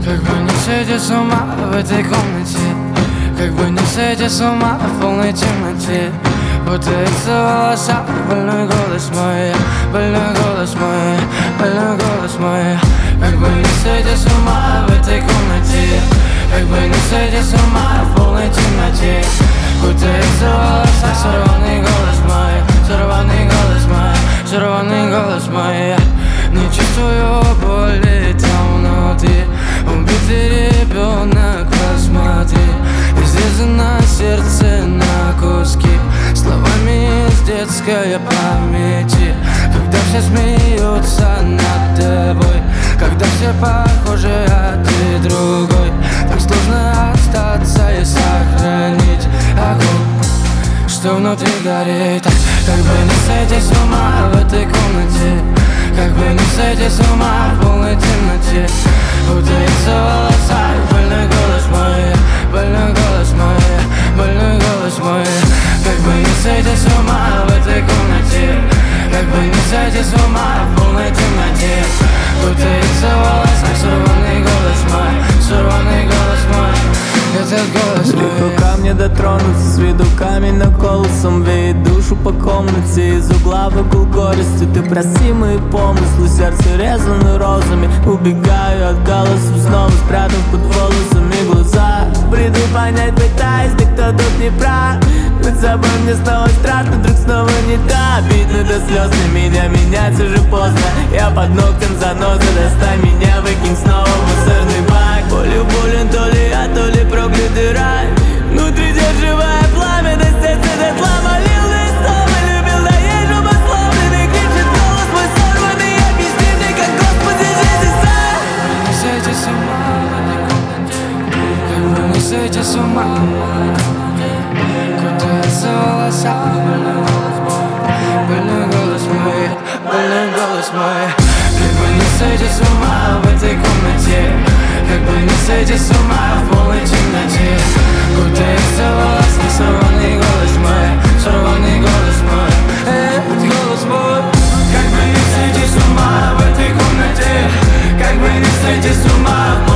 Как бы не сойти с ума в этой комнате, как бы не сойти с ума в полной темноте. Путается в волосах больной голос мой, больной голос мой, больной голос мой. Как бы не сойти с ума в этой комнате, как бы не сойти с ума в полной темноте. Путается в волосах сорванный голос мой, сорванный голос мой, сорванный голос мой. Не чувствую боли там внутри, убитый ребенок, посмотри. Изрезано сердце на куски словами из детской памяти. Когда все смеются над тобой, когда все похожи, а ты другой, так сложно остаться и сохранить огонь, что внутри горит. Как бы не сойти с ума в этой комнате, как бы не сойти с ума в полной темноте. Путается в волосах больной голос мой, больной голос мой, больной голос мой. Как бы не сойти с ума в этой комнате, как бы не сойти с ума в полной темноте. Путается в волосах сорванный голос мой, сорванный голос мой. Этот голос мой. Легко ко мне дотронуться, с виду камень на колосом веет душу по комнате. Из угла в угол горестью ты проси мои помыслы, сердце резаны розами. Убегаю от голосов, снова спрятав под волосами глаза. Бреду понять, пытаюсь, да кто тут не прав. Быть собой мне снова страшно, вдруг снова не так. Обидно до слез, для меня менять уже поздно. Я под ногтем заноза, достань меня, выкинь снова в мусорный бак. Болью болен то ли я, то ли проклятый рай. Внутри держивое пламя, до сердца дотла. Молил и снова любил, да ей же обусловленный. Кричит голос мой сорванный, объясни мне, как Господи жизнь и сам. Не сойти с ума в этой комнате, как бы не сойти с ума. Кутается в волосах больной голос мой, больной голос мой, больной голос мой. Как бы не сойти с ума в этой комнате, как бы не сойти с ума в полной темноте. Кутается в волосах сорванный голос мой, сорванный голос мой, голос мой. Как бы не сойти с ума в этой комнате, как бы не сойти с ума в